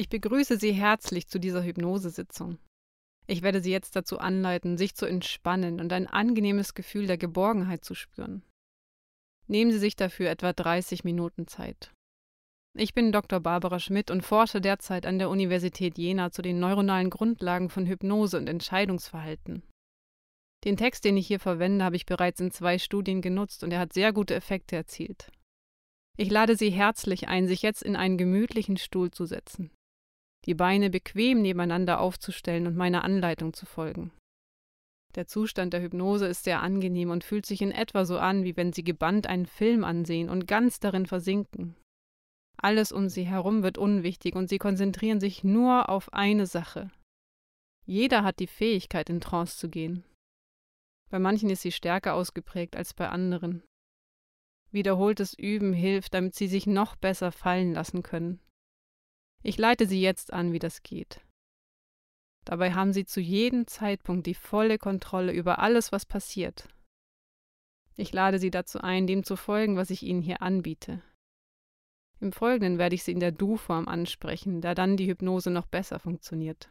Ich begrüße Sie herzlich zu dieser Hypnosesitzung. Ich werde Sie jetzt dazu anleiten, sich zu entspannen und ein angenehmes Gefühl der Geborgenheit zu spüren. Nehmen Sie sich dafür etwa 30 Minuten Zeit. Ich bin Dr. Barbara Schmidt und forsche derzeit an der Universität Jena zu den neuronalen Grundlagen von Hypnose und Entscheidungsverhalten. Den Text, den ich hier verwende, habe ich bereits in 2 Studien genutzt und er hat sehr gute Effekte erzielt. Ich lade Sie herzlich ein, sich jetzt in einen gemütlichen Stuhl zu setzen, die Beine bequem nebeneinander aufzustellen und meiner Anleitung zu folgen. Der Zustand der Hypnose ist sehr angenehm und fühlt sich in etwa so an, wie wenn Sie gebannt einen Film ansehen und ganz darin versinken. Alles um Sie herum wird unwichtig und Sie konzentrieren sich nur auf eine Sache. Jeder hat die Fähigkeit, in Trance zu gehen. Bei manchen ist sie stärker ausgeprägt als bei anderen. Wiederholtes Üben hilft, damit Sie sich noch besser fallen lassen können. Ich leite Sie jetzt an, wie das geht. Dabei haben Sie zu jedem Zeitpunkt die volle Kontrolle über alles, was passiert. Ich lade Sie dazu ein, dem zu folgen, was ich Ihnen hier anbiete. Im Folgenden werde ich Sie in der Du-Form ansprechen, da dann die Hypnose noch besser funktioniert.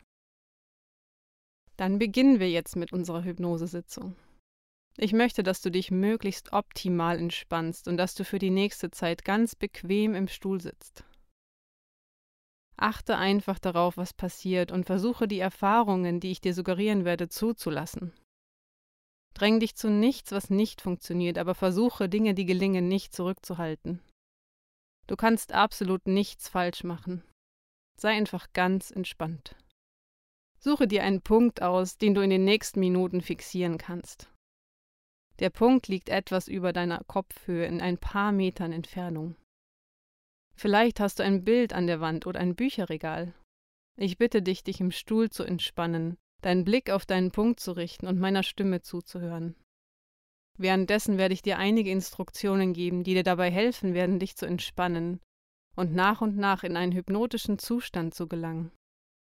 Dann beginnen wir jetzt mit unserer Hypnosesitzung. Ich möchte, dass du dich möglichst optimal entspannst und dass du für die nächste Zeit ganz bequem im Stuhl sitzt. Achte einfach darauf, was passiert und versuche die Erfahrungen, die ich dir suggerieren werde, zuzulassen. Dräng dich zu nichts, was nicht funktioniert, aber versuche Dinge, die gelingen, nicht zurückzuhalten. Du kannst absolut nichts falsch machen. Sei einfach ganz entspannt. Suche dir einen Punkt aus, den du in den nächsten Minuten fixieren kannst. Der Punkt liegt etwas über deiner Kopfhöhe in ein paar Metern Entfernung. Vielleicht hast du ein Bild an der Wand oder ein Bücherregal. Ich bitte dich, dich im Stuhl zu entspannen, deinen Blick auf deinen Punkt zu richten und meiner Stimme zuzuhören. Währenddessen werde ich dir einige Instruktionen geben, die dir dabei helfen werden, dich zu entspannen und nach in einen hypnotischen Zustand zu gelangen.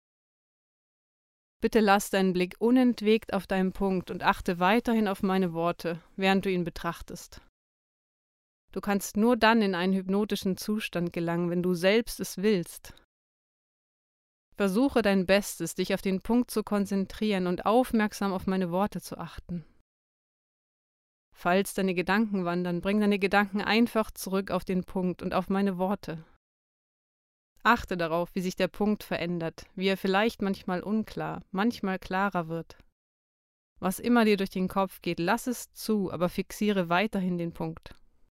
Bitte lass deinen Blick unentwegt auf deinen Punkt und achte weiterhin auf meine Worte, während du ihn betrachtest. Du kannst nur dann in einen hypnotischen Zustand gelangen, wenn du selbst es willst. Versuche dein Bestes, dich auf den Punkt zu konzentrieren und aufmerksam auf meine Worte zu achten. Falls deine Gedanken wandern, bring deine Gedanken einfach zurück auf den Punkt und auf meine Worte. Achte darauf, wie sich der Punkt verändert, wie er vielleicht manchmal unklar, manchmal klarer wird. Was immer dir durch den Kopf geht, lass es zu, aber fixiere weiterhin den Punkt.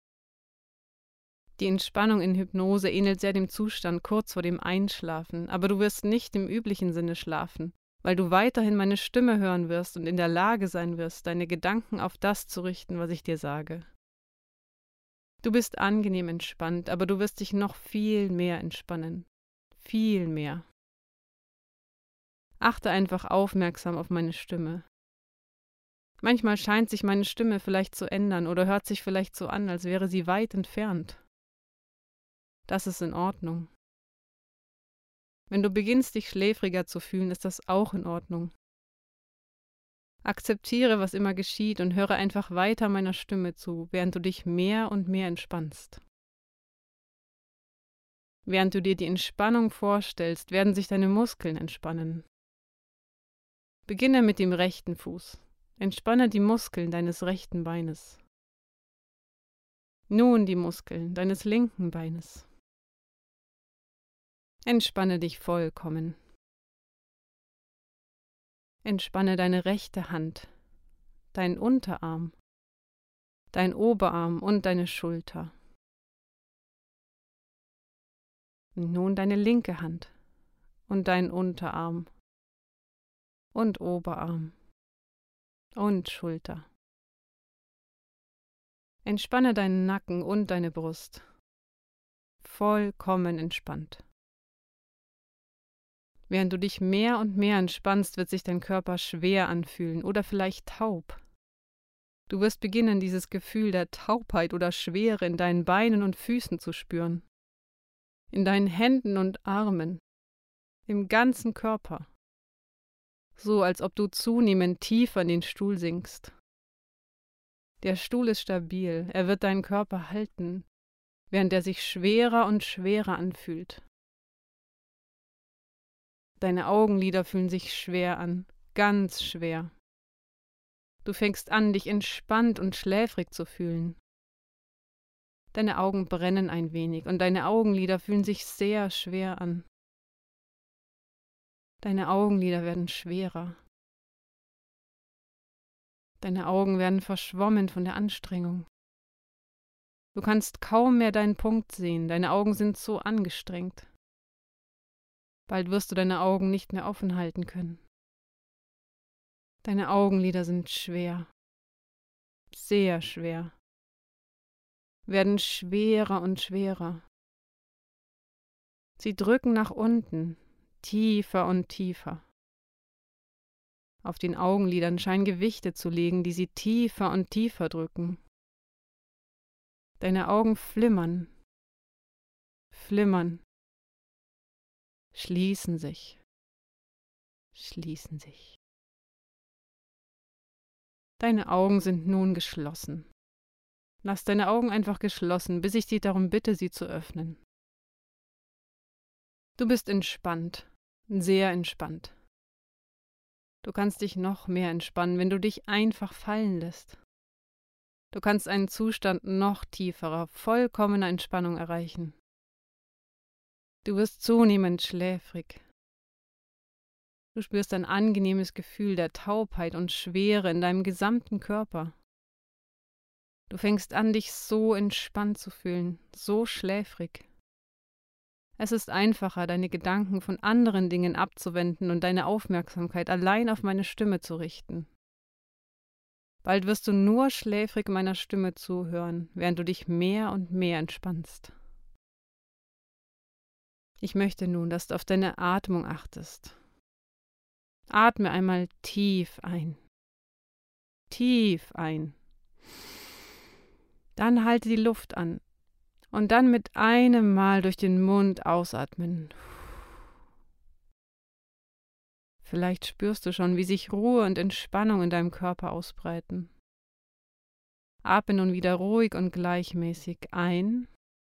Die Entspannung in Hypnose ähnelt sehr dem Zustand kurz vor dem Einschlafen, aber du wirst nicht im üblichen Sinne schlafen, weil du weiterhin meine Stimme hören wirst und in der Lage sein wirst, deine Gedanken auf das zu richten, was ich dir sage. Du bist angenehm entspannt, aber du wirst dich noch viel mehr entspannen. Viel mehr. Achte einfach aufmerksam auf meine Stimme. Manchmal scheint sich meine Stimme vielleicht zu ändern oder hört sich vielleicht so an, als wäre sie weit entfernt. Das ist in Ordnung. Wenn du beginnst, dich schläfriger zu fühlen, ist das auch in Ordnung. Akzeptiere, was immer geschieht und höre einfach weiter meiner Stimme zu, während du dich mehr und mehr entspannst. Während du dir die Entspannung vorstellst, werden sich deine Muskeln entspannen. Beginne mit dem rechten Fuß. Entspanne die Muskeln deines rechten Beines. Nun die Muskeln deines linken Beines. Entspanne dich vollkommen. Entspanne deine rechte Hand, deinen Unterarm, dein Oberarm und deine Schulter. Nun deine linke Hand und deinen Unterarm und Oberarm und Schulter. Entspanne deinen Nacken und deine Brust. Vollkommen entspannt. Während du dich mehr und mehr entspannst, wird sich dein Körper schwer anfühlen oder vielleicht taub. Du wirst beginnen, dieses Gefühl der Taubheit oder Schwere in deinen Beinen und Füßen zu spüren. In deinen Händen und Armen. Im ganzen Körper. So, als ob du zunehmend tiefer in den Stuhl sinkst. Der Stuhl ist stabil, er wird deinen Körper halten, während er sich schwerer und schwerer anfühlt. Deine Augenlider fühlen sich schwer an, ganz schwer. Du fängst an, dich entspannt und schläfrig zu fühlen. Deine Augen brennen ein wenig und deine Augenlider fühlen sich sehr schwer an. Deine Augenlider werden schwerer. Deine Augen werden verschwommen von der Anstrengung. Du kannst kaum mehr deinen Punkt sehen, deine Augen sind so angestrengt. Bald wirst du deine Augen nicht mehr offen halten können. Deine Augenlider sind schwer, sehr schwer, werden schwerer und schwerer. Sie drücken nach unten, tiefer und tiefer. Auf den Augenlidern scheinen Gewichte zu liegen, die sie tiefer und tiefer drücken. Deine Augen flimmern, flimmern, schließen sich, schließen sich. Deine Augen sind nun geschlossen. Lass deine Augen einfach geschlossen, bis ich dich darum bitte, sie zu öffnen. Du bist entspannt, sehr entspannt. Du kannst dich noch mehr entspannen, wenn du dich einfach fallen lässt. Du kannst einen Zustand noch tieferer, vollkommener Entspannung erreichen. Du wirst zunehmend schläfrig. Du spürst ein angenehmes Gefühl der Taubheit und Schwere in deinem gesamten Körper. Du fängst an, dich so entspannt zu fühlen, so schläfrig. Es ist einfacher, deine Gedanken von anderen Dingen abzuwenden und deine Aufmerksamkeit allein auf meine Stimme zu richten. Bald wirst du nur schläfrig meiner Stimme zuhören, während du dich mehr und mehr entspannst. Ich möchte nun, dass du auf deine Atmung achtest. Atme einmal tief ein. Tief ein. Dann halte die Luft an und dann mit einem Mal durch den Mund ausatmen. Vielleicht spürst du schon, wie sich Ruhe und Entspannung in deinem Körper ausbreiten. Atme nun wieder ruhig und gleichmäßig ein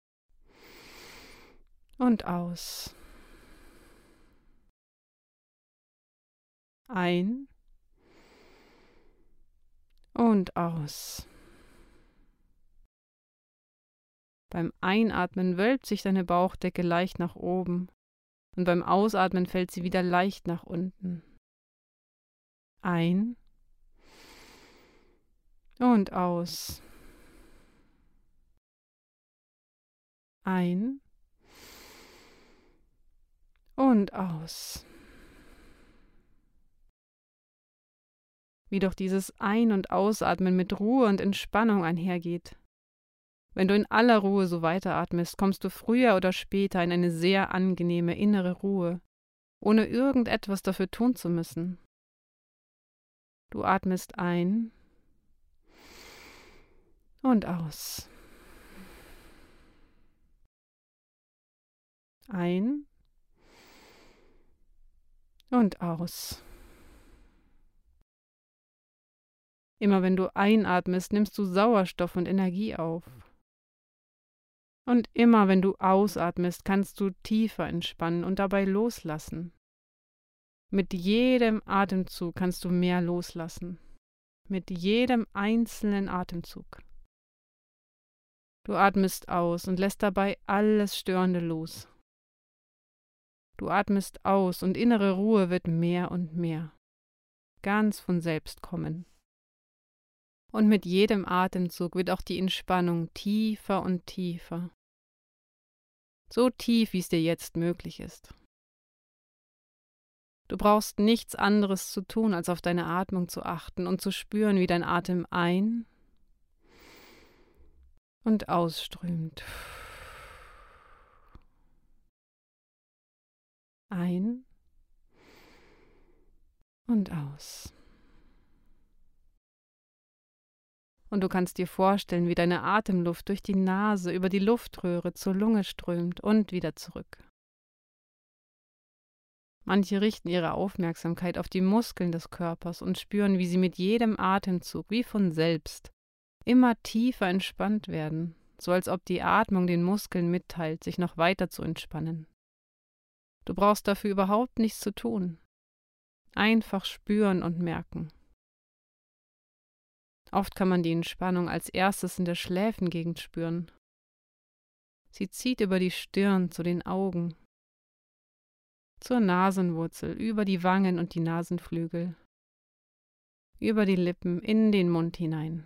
und aus. Ein und aus. Beim Einatmen wölbt sich deine Bauchdecke leicht nach oben und beim Ausatmen fällt sie wieder leicht nach unten. Ein und aus. Ein und aus. Wie doch dieses Ein- und Ausatmen mit Ruhe und Entspannung einhergeht. Wenn du in aller Ruhe so weiteratmest, kommst du früher oder später in eine sehr angenehme innere Ruhe, ohne irgendetwas dafür tun zu müssen. Du atmest ein und aus. Ein und aus. Immer wenn du einatmest, nimmst du Sauerstoff und Energie auf. Und immer wenn du ausatmest, kannst du tiefer entspannen und dabei loslassen. Mit jedem Atemzug kannst du mehr loslassen. Mit jedem einzelnen Atemzug. Du atmest aus und lässt dabei alles Störende los. Du atmest aus und innere Ruhe wird mehr und mehr. Ganz von selbst kommen. Und mit jedem Atemzug wird auch die Entspannung tiefer und tiefer. So tief, wie es dir jetzt möglich ist. Du brauchst nichts anderes zu tun, als auf deine Atmung zu achten und zu spüren, wie dein Atem ein- und ausströmt. Ein und aus. Und du kannst dir vorstellen, wie deine Atemluft durch die Nase über die Luftröhre zur Lunge strömt und wieder zurück. Manche richten ihre Aufmerksamkeit auf die Muskeln des Körpers und spüren, wie sie mit jedem Atemzug, wie von selbst, immer tiefer entspannt werden, so als ob die Atmung den Muskeln mitteilt, sich noch weiter zu entspannen. Du brauchst dafür überhaupt nichts zu tun. Einfach spüren und merken. Oft kann man die Entspannung als erstes in der Schläfengegend spüren. Sie zieht über die Stirn zu den Augen, zur Nasenwurzel, über die Wangen und die Nasenflügel, über die Lippen in den Mund hinein.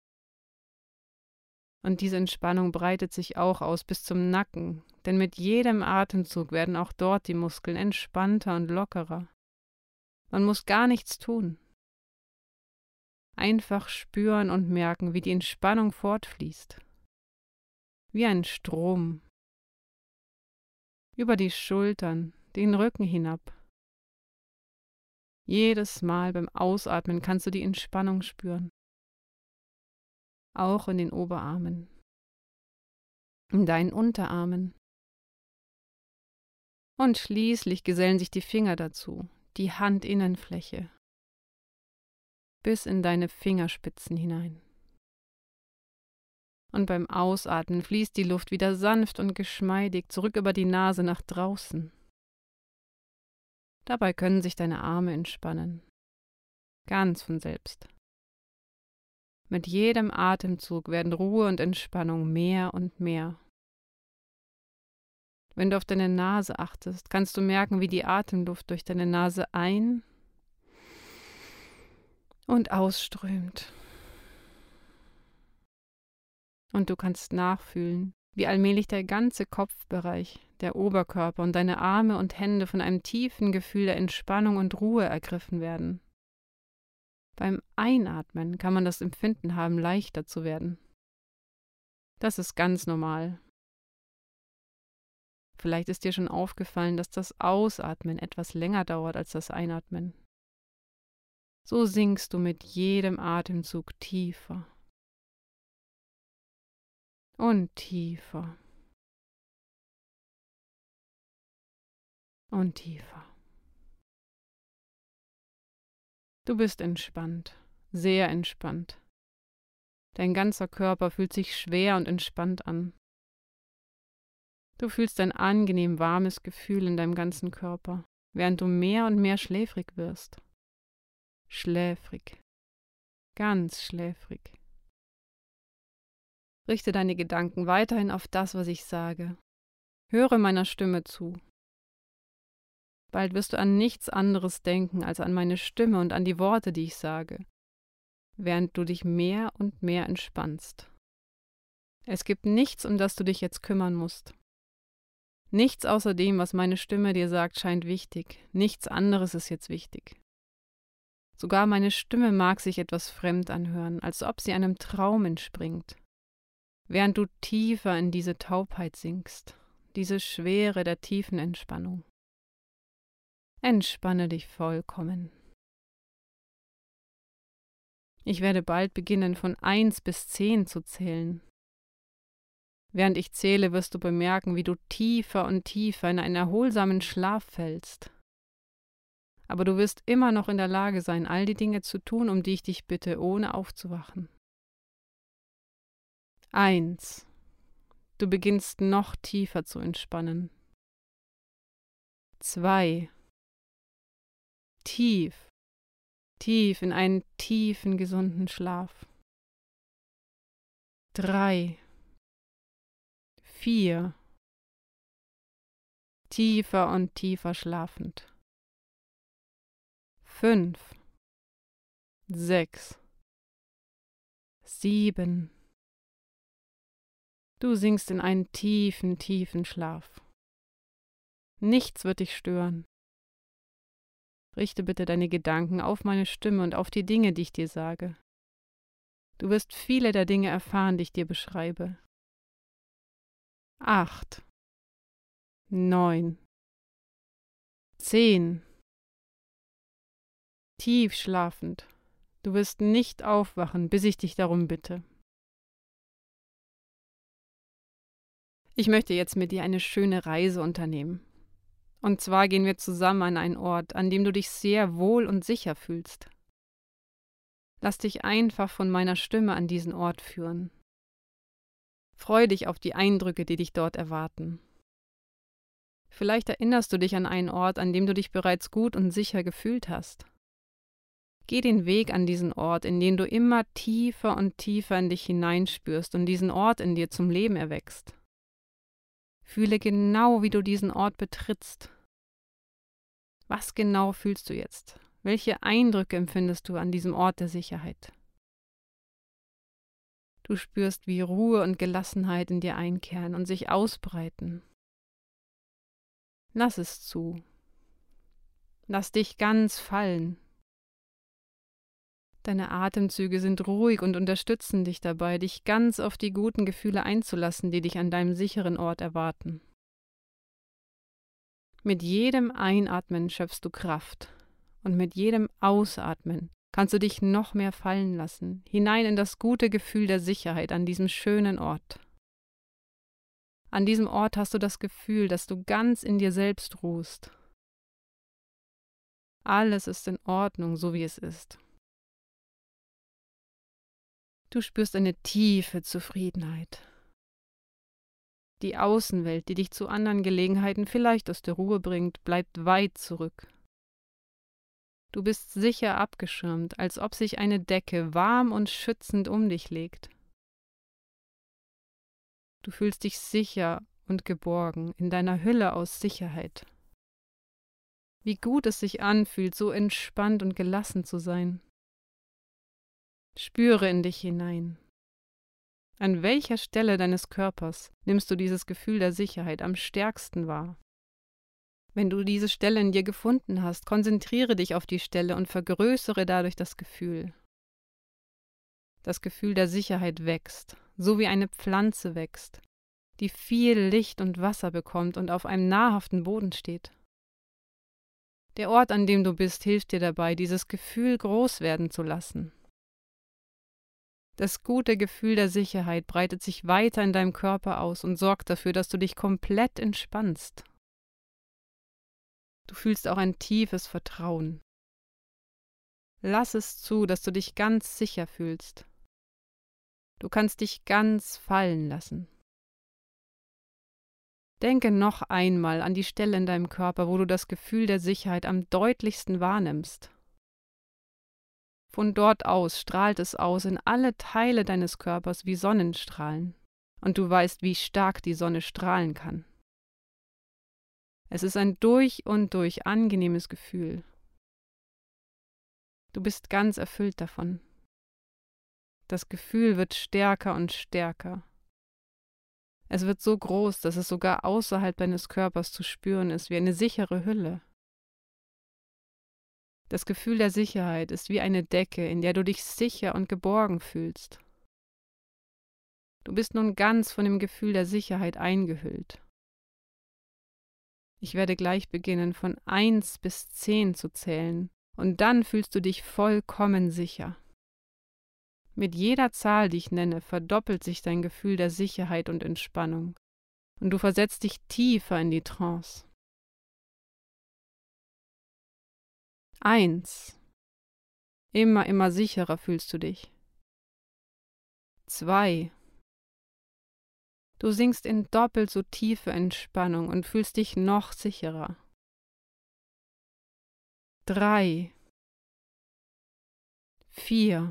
Und diese Entspannung breitet sich auch aus bis zum Nacken, denn mit jedem Atemzug werden auch dort die Muskeln entspannter und lockerer. Man muss gar nichts tun. Einfach spüren und merken, wie die Entspannung fortfließt. Wie ein Strom. Über die Schultern, den Rücken hinab. Jedes Mal beim Ausatmen kannst du die Entspannung spüren. Auch in den Oberarmen, in deinen Unterarmen. Und schließlich gesellen sich die Finger dazu, die Handinnenfläche, bis in deine Fingerspitzen hinein. Und beim Ausatmen fließt die Luft wieder sanft und geschmeidig zurück über die Nase nach draußen. Dabei können sich deine Arme entspannen, ganz von selbst. Mit jedem Atemzug werden Ruhe und Entspannung mehr und mehr. Wenn du auf deine Nase achtest, kannst du merken, wie die Atemluft durch deine Nase ein- und ausströmt. Und du kannst nachfühlen, wie allmählich der ganze Kopfbereich, der Oberkörper und deine Arme und Hände von einem tiefen Gefühl der Entspannung und Ruhe ergriffen werden. Beim Einatmen kann man das Empfinden haben, leichter zu werden. Das ist ganz normal. Vielleicht ist dir schon aufgefallen, dass das Ausatmen etwas länger dauert als das Einatmen. So sinkst du mit jedem Atemzug tiefer und tiefer und tiefer. Du bist entspannt, sehr entspannt. Dein ganzer Körper fühlt sich schwer und entspannt an. Du fühlst ein angenehm warmes Gefühl in deinem ganzen Körper, während du mehr und mehr schläfrig wirst. Schläfrig, ganz schläfrig. Richte deine Gedanken weiterhin auf das, was ich sage. Höre meiner Stimme zu. Bald wirst du an nichts anderes denken als an meine Stimme und an die Worte, die ich sage, während du dich mehr und mehr entspannst. Es gibt nichts, um das du dich jetzt kümmern musst. Nichts außer dem, was meine Stimme dir sagt, scheint wichtig. Nichts anderes ist jetzt wichtig. Sogar meine Stimme mag sich etwas fremd anhören, als ob sie einem Traum entspringt, während du tiefer in diese Taubheit sinkst, diese Schwere der tiefen Entspannung. Entspanne dich vollkommen. Ich werde bald beginnen, von 1 bis 10 zu zählen. Während ich zähle, wirst du bemerken, wie du tiefer und tiefer in einen erholsamen Schlaf fällst. Aber du wirst immer noch in der Lage sein, all die Dinge zu tun, um die ich dich bitte, ohne aufzuwachen. 1. Du beginnst noch tiefer zu entspannen. 2. Tief, tief in einen tiefen, gesunden Schlaf. 3. 4. Tiefer und tiefer schlafend. 5. 6. 7. Du sinkst in einen tiefen, tiefen Schlaf. Nichts wird dich stören. Richte bitte deine Gedanken auf meine Stimme und auf die Dinge, die ich dir sage. Du wirst viele der Dinge erfahren, die ich dir beschreibe. 8. 9. 10. Tief schlafend. Du wirst nicht aufwachen, bis ich dich darum bitte. Ich möchte jetzt mit dir eine schöne Reise unternehmen. Und zwar gehen wir zusammen an einen Ort, an dem du dich sehr wohl und sicher fühlst. Lass dich einfach von meiner Stimme an diesen Ort führen. Freu dich auf die Eindrücke, die dich dort erwarten. Vielleicht erinnerst du dich an einen Ort, an dem du dich bereits gut und sicher gefühlt hast. Geh den Weg an diesen Ort, in den du immer tiefer und tiefer in dich hineinspürst und diesen Ort in dir zum Leben erwächst. Fühle genau, wie du diesen Ort betrittst. Was genau fühlst du jetzt? Welche Eindrücke empfindest du an diesem Ort der Sicherheit? Du spürst, wie Ruhe und Gelassenheit in dir einkehren und sich ausbreiten. Lass es zu. Lass dich ganz fallen. Deine Atemzüge sind ruhig und unterstützen dich dabei, dich ganz auf die guten Gefühle einzulassen, die dich an deinem sicheren Ort erwarten. Mit jedem Einatmen schöpfst du Kraft und mit jedem Ausatmen kannst du dich noch mehr fallen lassen, hinein in das gute Gefühl der Sicherheit an diesem schönen Ort. An diesem Ort hast du das Gefühl, dass du ganz in dir selbst ruhst. Alles ist in Ordnung, so wie es ist. Du spürst eine tiefe Zufriedenheit. Die Außenwelt, die dich zu anderen Gelegenheiten vielleicht aus der Ruhe bringt, bleibt weit zurück. Du bist sicher abgeschirmt, als ob sich eine Decke warm und schützend um dich legt. Du fühlst dich sicher und geborgen in deiner Hülle aus Sicherheit. Wie gut es sich anfühlt, so entspannt und gelassen zu sein. Spüre in dich hinein. An welcher Stelle deines Körpers nimmst du dieses Gefühl der Sicherheit am stärksten wahr? Wenn du diese Stelle in dir gefunden hast, konzentriere dich auf die Stelle und vergrößere dadurch das Gefühl. Das Gefühl der Sicherheit wächst, so wie eine Pflanze wächst, die viel Licht und Wasser bekommt und auf einem nahrhaften Boden steht. Der Ort, an dem du bist, hilft dir dabei, dieses Gefühl groß werden zu lassen. Das gute Gefühl der Sicherheit breitet sich weiter in deinem Körper aus und sorgt dafür, dass du dich komplett entspannst. Du fühlst auch ein tiefes Vertrauen. Lass es zu, dass du dich ganz sicher fühlst. Du kannst dich ganz fallen lassen. Denke noch einmal an die Stelle in deinem Körper, wo du das Gefühl der Sicherheit am deutlichsten wahrnimmst. Von dort aus strahlt es aus in alle Teile deines Körpers wie Sonnenstrahlen, und du weißt, wie stark die Sonne strahlen kann. Es ist ein durch und durch angenehmes Gefühl. Du bist ganz erfüllt davon. Das Gefühl wird stärker und stärker. Es wird so groß, dass es sogar außerhalb deines Körpers zu spüren ist, wie eine sichere Hülle. Das Gefühl der Sicherheit ist wie eine Decke, in der du dich sicher und geborgen fühlst. Du bist nun ganz von dem Gefühl der Sicherheit eingehüllt. Ich werde gleich beginnen, von 1 bis 10 zu zählen, und dann fühlst du dich vollkommen sicher. Mit jeder Zahl, die ich nenne, verdoppelt sich dein Gefühl der Sicherheit und Entspannung, und du versetzt dich tiefer in die Trance. 1. Immer sicherer fühlst du dich. 2. Du sinkst in doppelt so tiefe Entspannung und fühlst dich noch sicherer. 3. 4.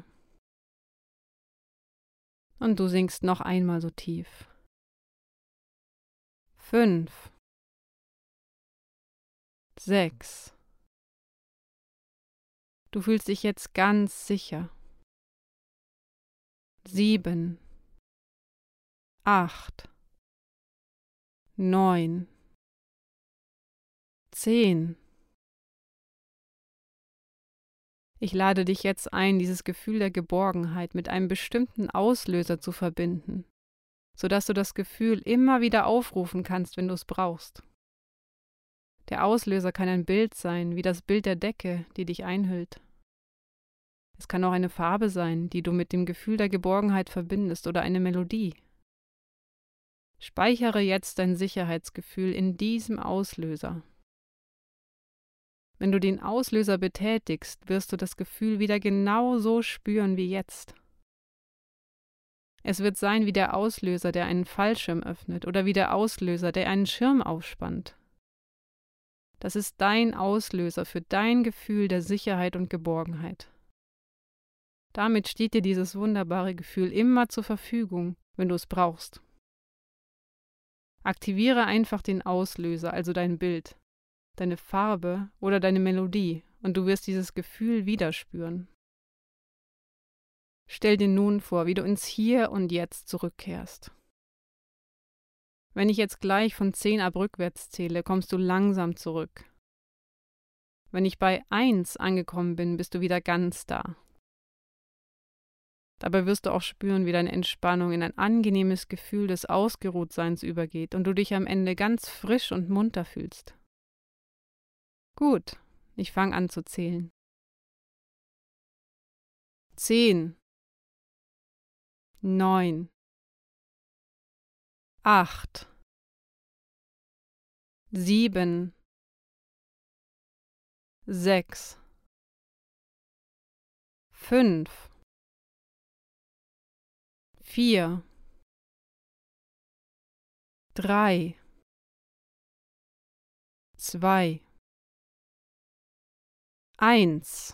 Und du sinkst noch einmal so tief. 5. 6. Du fühlst dich jetzt ganz sicher. 7. 8. 9. 10. Ich lade dich jetzt ein, dieses Gefühl der Geborgenheit mit einem bestimmten Auslöser zu verbinden, sodass du das Gefühl immer wieder aufrufen kannst, wenn du es brauchst. Der Auslöser kann ein Bild sein, wie das Bild der Decke, die dich einhüllt. Es kann auch eine Farbe sein, die du mit dem Gefühl der Geborgenheit verbindest, oder eine Melodie. Speichere jetzt dein Sicherheitsgefühl in diesem Auslöser. Wenn du den Auslöser betätigst, wirst du das Gefühl wieder genau so spüren wie jetzt. Es wird sein wie der Auslöser, der einen Fallschirm öffnet, oder wie der Auslöser, der einen Schirm aufspannt. Das ist dein Auslöser für dein Gefühl der Sicherheit und Geborgenheit. Damit steht dir dieses wunderbare Gefühl immer zur Verfügung, wenn du es brauchst. Aktiviere einfach den Auslöser, also dein Bild, deine Farbe oder deine Melodie, und du wirst dieses Gefühl wieder spüren. Stell dir nun vor, wie du ins Hier und Jetzt zurückkehrst. Wenn ich jetzt gleich von 10 ab rückwärts zähle, kommst du langsam zurück. Wenn ich bei 1 angekommen bin, bist du wieder ganz da. Dabei wirst du auch spüren, wie deine Entspannung in ein angenehmes Gefühl des Ausgeruhtseins übergeht und du dich am Ende ganz frisch und munter fühlst. Gut, ich fange an zu zählen. 10, 9, 8, 7, 6, 5, 4, 3, 2, 1.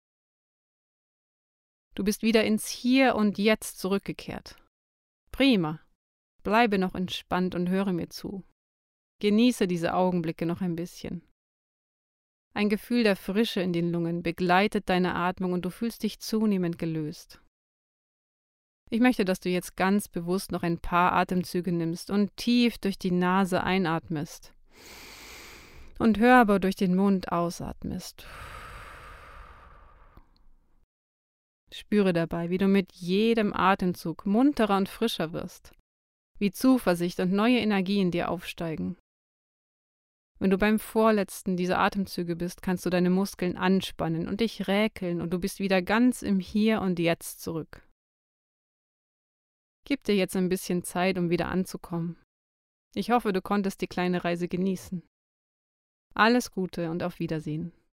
Du bist wieder ins Hier und Jetzt zurückgekehrt. Prima. Bleibe noch entspannt und höre mir zu. Genieße diese Augenblicke noch ein bisschen. Ein Gefühl der Frische in den Lungen begleitet deine Atmung und du fühlst dich zunehmend gelöst. Ich möchte, dass du jetzt ganz bewusst noch ein paar Atemzüge nimmst und tief durch die Nase einatmest und hörbar durch den Mund ausatmest. Spüre dabei, wie du mit jedem Atemzug munterer und frischer wirst, wie Zuversicht und neue Energie in dir aufsteigen. Wenn du beim vorletzten dieser Atemzüge bist, kannst du deine Muskeln anspannen und dich räkeln und du bist wieder ganz im Hier und Jetzt zurück. Gib dir jetzt ein bisschen Zeit, um wieder anzukommen. Ich hoffe, du konntest die kleine Reise genießen. Alles Gute und auf Wiedersehen.